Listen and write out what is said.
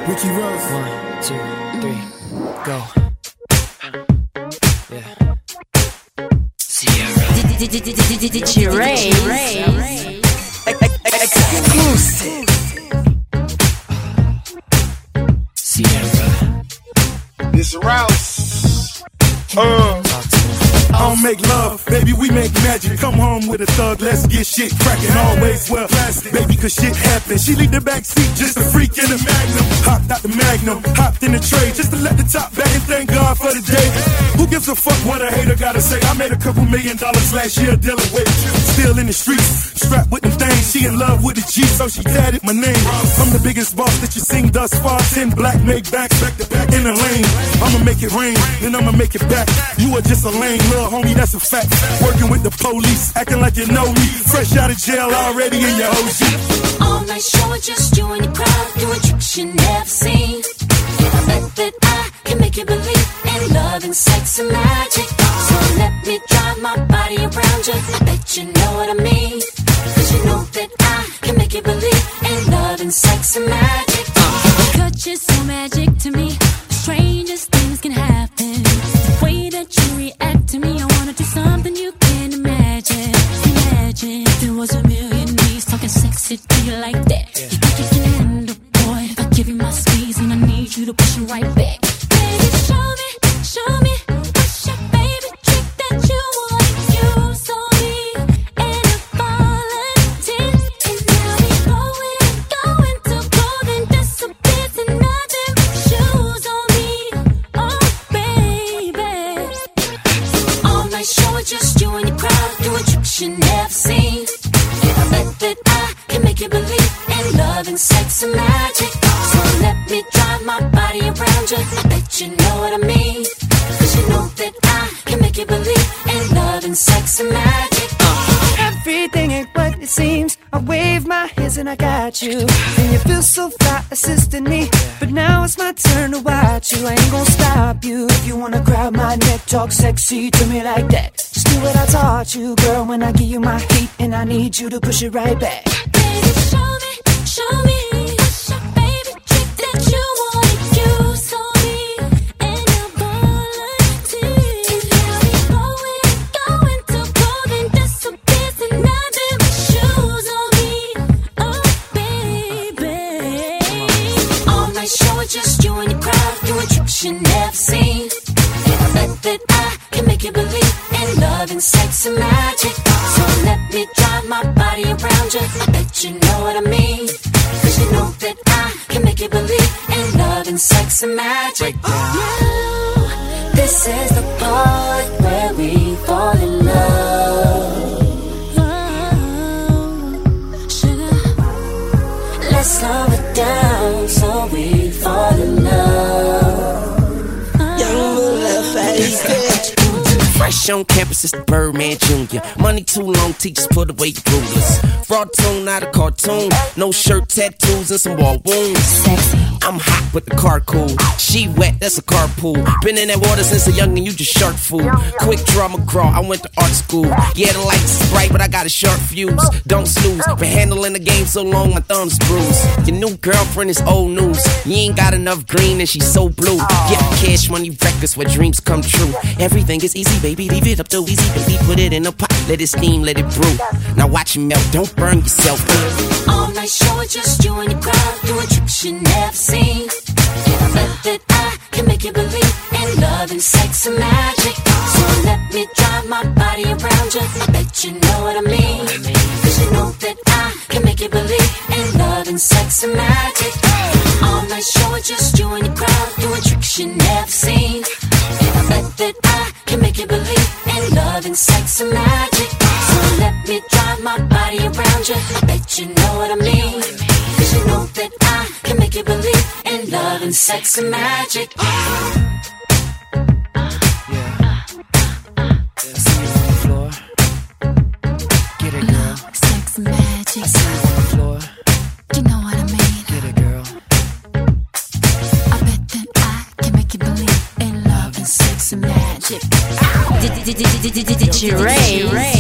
Ricky Rose. 1, 2, 3, go. Yeah. Sierra. Exclusive. Sierra. This Rouse. I don't make love, baby, we make magic. Come home with a thug, let's get shit cracking. Always well plastic, baby, cause shit happens. She leave the back seat, just a freak in the Magnum. Hopped out the Magnum, hopped in the tray, just to let the top back and thank God for the day. Who gives a fuck what a hater gotta say? I made a couple $1 million last year dealing with you. Still in the streets, strapped with them things. She in love with the G, so she tatted my name. I'm the biggest boss that you seen thus far. 10 black make backs, back to back in the lane. I'ma make it rain, then I'ma make it back. You are just a lame little homie, that's a fact. Working with the police, acting like you know me. Fresh out of jail, already in your OG. All night show, just you and the crowd, doing tricks you never seen. I bet that I can make you believe in love and sex and magic. So let me drive my body around you. I bet you know what I mean. Cause you know that I can make you believe in love and sex and magic. Cause you're so magic to me. The strangest things can happen. The way that you react to me, I wanna do something you can't imagine. Imagine if there was a million knees talking sexy to you like that. You think you can handle, boy, if I give you my squeeze and I need you to push it right back. Baby, show me, what's your favorite trick that you want to use on me? And I'm volunteer, and now we going to golden disappears and nothing but shoes on me. Oh, baby. All night show, just you and the crowd, doing tricks you never seen. I bet that I can make you believe in love and sex and magic. So let me drive my body around you. I bet you know what I mean. Cause you know that I can make you believe in love and sex and magic. Everything ain't what it seems. I wave my hands and I got you. And you feel so fly assisting me. But now it's my turn to watch you. I ain't gonna stop you. If you wanna grab my neck, talk sexy to me like that. Just do what I taught you, girl, when I give you my heat. And I need you to push it right back. Baby, show me, what's your favorite trick that you wanna use on me? And I'm volunteer. And now we going to golden disappears and nothing but shoes on me. Oh, baby. All night show, just you and the crowd, doing tricks you never seen. I bet that I can make you believe in love and sex and magic. So let me drive my body around you. I bet you know what I mean. Cause you know that I can make you believe in love and sex and magic. This is the part where we fall in love. Sugar. Let's slow it down so we fall in love. Fresh on campus, it's the Birdman Jr. Money too long, teachers put away the rulers. Fraud tune, not a cartoon. No shirt, tattoos, and some wall wounds. Sexy. I'm hot with the car cool. She wet, that's a carpool. Been in that water since a youngin', you just shark fool. Quick draw McGraw, I went to art school. Yeah, the lights is bright, but I got a sharp fuse. Don't snooze, been handling the game so long, my thumb's bruised. Your new girlfriend is old news. You ain't got enough green and she's so blue. Get cash money records where dreams come true. Everything is easy, baby, leave it up to easy, baby. Put it in a pot, let it steam, let it brew. Now watch it melt, don't burn yourself. All night show, just you and the crowd, doing tricks you never seen. I bet that I can make you believe in love and sex and magic. So let me drive my body around you. I bet you know what I mean. Cause you know that I can make you believe in love and sex and magic. All night show, just you and the crowd, doing tricks you never seen. I bet that I can make you believe in love and sex and magic. So let me drive my body around you. I bet you know what I mean. Cause you know that I can make you believe in love and sex and magic. I see you on the floor. Get it, girl. Sex and magic. I see you on the floor. You know what I mean. Get it, girl. I bet that I can make you believe in love and sex and magic. Ray.